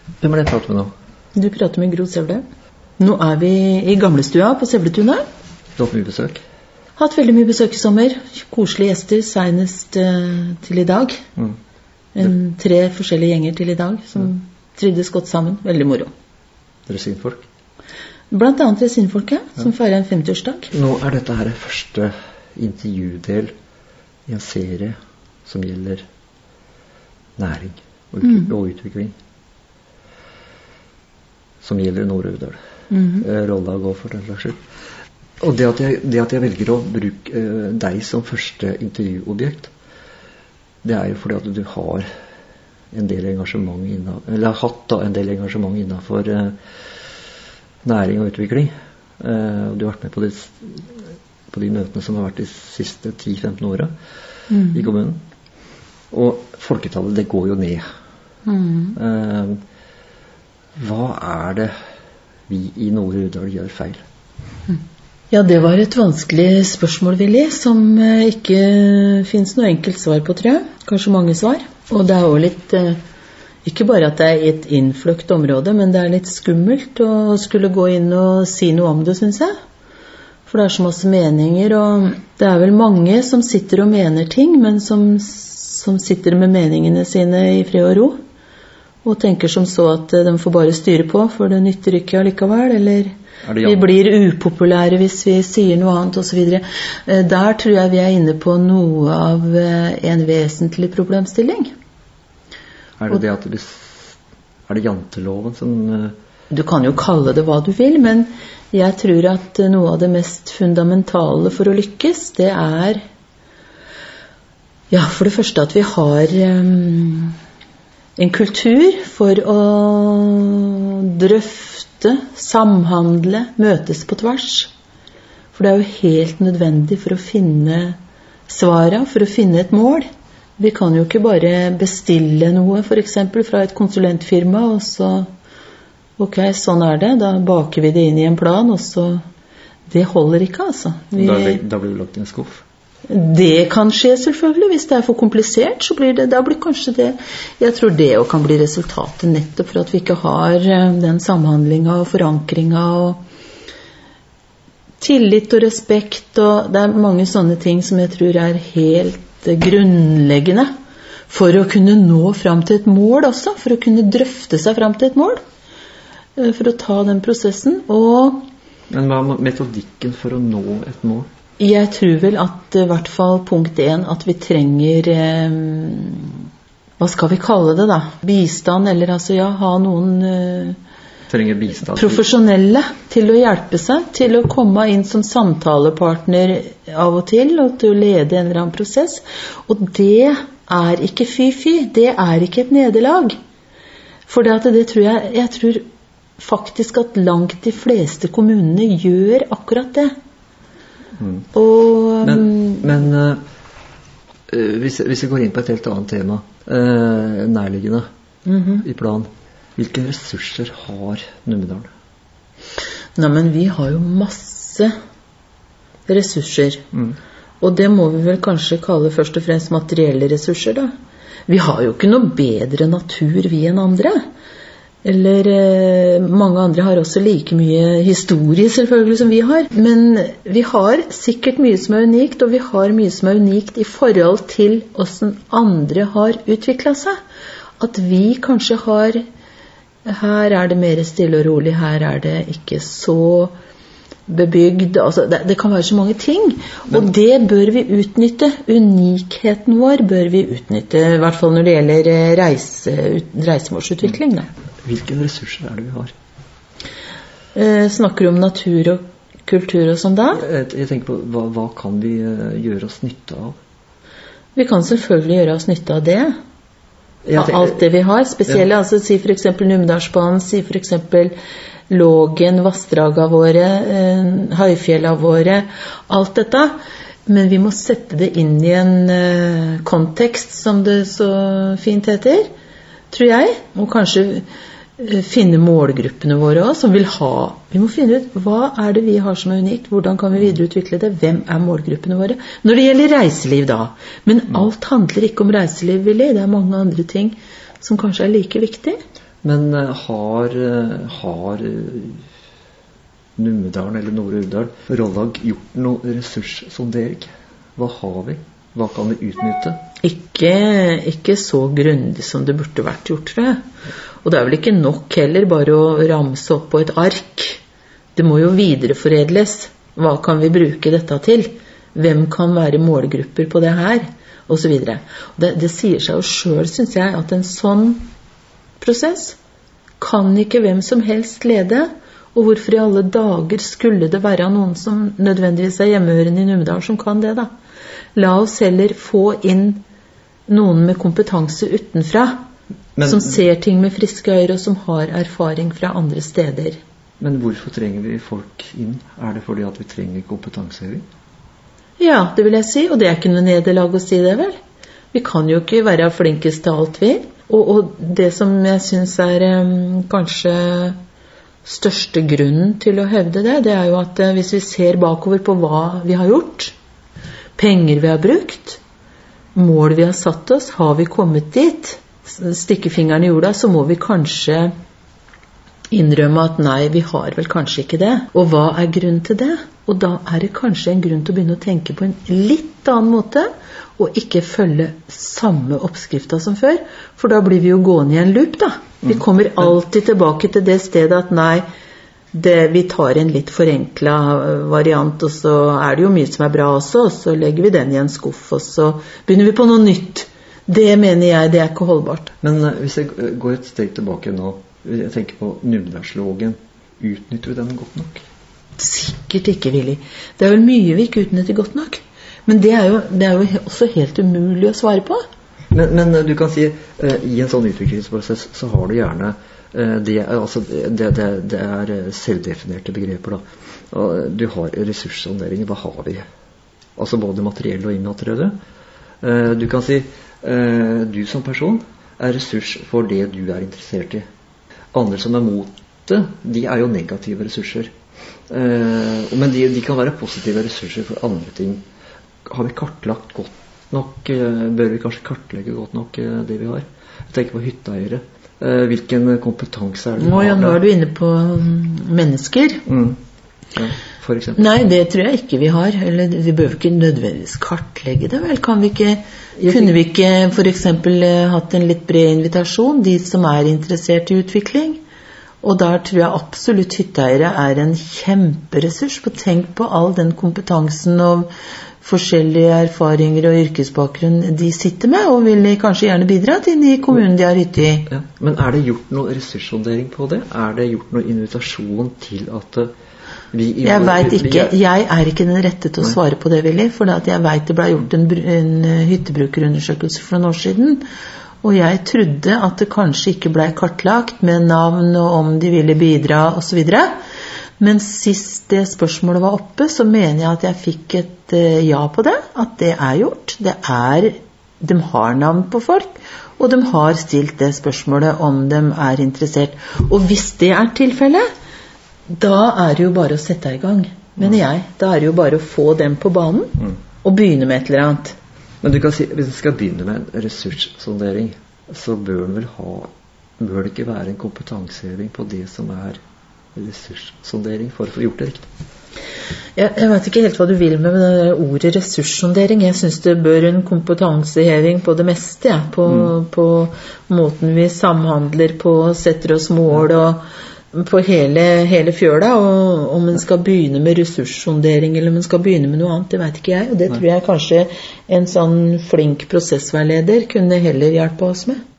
Hvem det jeg prater med nå? Du prater med Gro Sevle. Nå vi i gamlestua på Sevletunet. Du har hatt mye besøk? Hatt veldig mye besøk i sommer. Koselige gjester, senest til i dag. 3 forskjellige gjenger til i dag, som trivdes godt sammen. Veldig moro. Resinfolk? Blant annet resinfolk, som feirer en 50-årsdag. Nå dette her første intervjudel i en serie som gjelder næring og utvikling. Som gjelder Nord-Uvdal. Rolla går for den slags skyld. Og det at jeg velger å bruke deg som første intervjuobjekt, det jo fordi at du har en del engasjement eller har hatt en del engasjement innenfor næring og utvikling. Du har vært med på de møtene som har vært de siste 10-15 årene i kommunen. Og folketallet, det går jo ned. Hva det vi i Nord-Uvdal gjør feil? Ja, det var et vanskelig spørsmål, Willy, som ikke finnes noe enkelt svar på, tror jeg. Kanskje mange svar. Og det jo litt, ikke bare at det i et innfløkt område, men det litt skummelt å skulle gå inn og si noe om det, synes jeg. For det så masse meninger, og det vel mange som sitter og mener ting, men som sitter med meningene sine i fred og ro, og tenker som så at de får bare styre på, for det nytter ikke allikevel, eller vi blir upopulære hvis vi sier noe annet, og så videre. Der tror jeg vi inne på noe av en vesentlig problemstilling. Det at det janteloven som... Du kan jo kalle det hva du vil, men jeg tror at noe av det mest fundamentale for å lykkes, det for det første at vi har en kultur for å drøfte, samhandle, møtes på tvers. For det jo helt nødvendig for å finne svaret, for å finne et mål. Vi kan jo ikke bare bestille noe, for eksempel, fra et konsulentfirma, og så, ok, sånn det, da baker vi det inn i en plan, og så, det holder ikke, altså. Da blir det lagt i en skuff? Det kan skje selvfølgelig. Hvis det for komplisert, så blir det, da blir kanskje det, jeg tror det også kan bli resultatet nettopp for at vi ikke har den samhandlingen og forankringen og tillit og respekt, og det mange sånne ting som jeg tror helt grunnleggende for å kunne nå fram til et mål også, for å kunne drøfte seg fram til et mål, for å ta den prosessen. Men hva metodikken for å nå et mål? Jeg tror vel at i hvert fall punkt 1 at vi trenger hva skal vi kalle det da? Bistand, eller ha noen trenger bistand profesjonelle til å hjelpe seg, til å komme inn som samtalepartner av og til å lede en eller annen prosess. Og det ikke fy-fy, det ikke et nederlag. For det tror jeg tror faktisk at langt de fleste kommunene gjør akkurat det. Men hvis vi går inn på et helt annet tema, nærliggende i plan, hvilke ressurser har Numedal? Nei, men vi har jo masse ressurser, og det må vi vel kanskje kalle først og fremst materielle ressurser da. Vi har jo ikke noe bedre natur vi enn andre. Eller mange andre har også like mye historie selvfølgelig som vi har. Men vi har sikkert mye som unikt, og vi har mye som unikt i forhold til hvordan andre har utviklet seg. At vi kanskje har, her det mer stille og rolig, her det ikke så bebygd, altså det kan være så mange ting, og det bør vi utnytte. Unikheten vår bør vi utnytte, i hvert fall når det gjelder reisemålsutvikling da. Hvilke ressurser det vi har? Snakker du om natur og kultur og sånn da? Jeg tenker på, hva kan vi gjøre oss nytte av? Vi kan selvfølgelig gjøre oss nytte av det. Av alt det vi har, spesielle, altså si for eksempel Numedalsbanen, si for eksempel Lågen, vassdraga våre, Høyfjella våre, alt dette. Men vi må sette det inn i en kontekst, som det så fint heter, tror jeg. Og kanskje finne målgruppene våre også, som vil ha. Vi må finne ut, hva det vi har som unikt? Hvordan kan vi videreutvikle det? Hvem målgruppene våre? Når det gjelder reiseliv da. Men alt handler ikke om reiseliv, Willy. Det mange andre ting som kanskje like viktig. Men har Numedalen eller Nord-Uvdal Rollag gjort noe ressurssondering? Hva har vi? Hva kan vi utnytte? Ikke så grundig som det burde vært gjort, tror jeg. Og det er vel ikke nok heller bare å ramse opp på et ark. Det må jo videreforedles. Hva kan vi bruke dette til? Hvem kan være målgrupper på det her? Og så videre. Det sier seg jo selv, synes jeg, at en sånn prosess kan ikke hvem som helst lede. Og hvorfor i alle dager skulle det være noen som nødvendigvis er hjemmehørende i Numedal som kan det da? La oss heller få inn noen med kompetanse utenfra, som ser ting med friske øyne og som har erfaring fra andre steder. Men hvorfor trenger vi folk inn? Er det fordi at vi trenger kompetanseheving? Ja, det vil jeg si, og det er ikke noe nederlag å si det vel. Vi kan jo ikke være flinkest til alt vi. Og det som jeg synes er kanskje største grunnen til å hevde det, det er jo at hvis vi ser bakover på hva vi har gjort, penger vi har brukt, mål vi har satt oss, har vi kommet dit, stikke fingeren i jorda, så må vi kanskje innrømme at nei, vi har vel kanskje ikke det. Og hva er grunnen til det? Og da er det kanskje en grunn til å begynne å tenke på en litt annen måte, og ikke følge samme oppskrifta som før, for da blir vi jo gående i en loop da. Vi kommer alltid tilbake til det stedet at nei, vi tar en litt forenklet variant, og så er det jo mye som er bra også, og så legger vi den i en skuff, og så begynner vi på noe nytt. Det mener jeg, det er ikke holdbart. Men hvis jeg går et steg tilbake nå, jeg tenker på Numedalslågen, utnytter vi den godt nok? Sikkert ikke, Willy. Det er vel mye vi ikke utnytter godt nok. Men det er jo også helt umulig å svare på. Men du kan si, i en sånn utviklingsprosess så har du gjerne det er selvdefinerte begreper da. Og du har ressurssonderinger, hva har vi? Altså både materielle og immaterielle. Du kan si, du som person er ressurs for det du er interessert i. Andre som er mot det, de er jo negative ressurser. Men de kan være positive ressurser for andre ting. Har vi kartlagt godt nok? Bør vi kanskje kartlegge godt nok det vi har? Jeg tenker på hytteeiere. Hvilken kompetanse er det? Nå er du inne på mennesker. Ja, for eksempel. Nei, det tror jeg ikke vi har. Eller vi bør ikke nødvendigvis kartlegge det, vel? Kunne vi ikke for eksempel hatt en litt bred invitasjon, de som er interessert i utvikling? Og der tror jeg absolutt hytteeiere er en kjemperessurs. Tenk på all den kompetansen og forskjellige erfaringer og yrkesbakgrunn de sitter med, og vil kanskje gjerne bidra til de kommunene de har hytte i. Ja, men er det gjort noe ressurssondering på det? Er det gjort noe invitasjon til at vi... Jeg vet ikke. Jeg er ikke den rette til å svare på det, Willy, for jeg vet det ble gjort en hyttebrukerundersøkelse for noen år siden, og jeg trodde at det kanskje ikke ble kartlagt med navn og om de ville bidra og så videre. Men sist det spørsmålet var oppe, så mener jeg at jeg fikk et ja på det, at det er gjort. De har navn på folk, og de har stilt det spørsmålet om de er interessert. Og hvis det er tilfellet, da er det jo bare å sette i gang, mener jeg. Da er det jo bare å få dem på banen og begynne med et eller annet. Men du kan si, hvis du skal begynne med en ressurssondering, så bør det ikke være en kompetanseheving på det som er ressurssondering for å få gjort det riktig? Jeg vet ikke helt hva du vil med det ordet ressurssondering. Jeg synes det bør en kompetanseheving på det meste, ja. På måten vi samhandler på, setter oss mål og på hele fjøla, og om man skal begynne med ressurssondering eller om man skal begynne med noe annet, det vet ikke jeg, og det tror jeg kanskje en sånn flink prosessveileder kunne heller hjelpe oss med.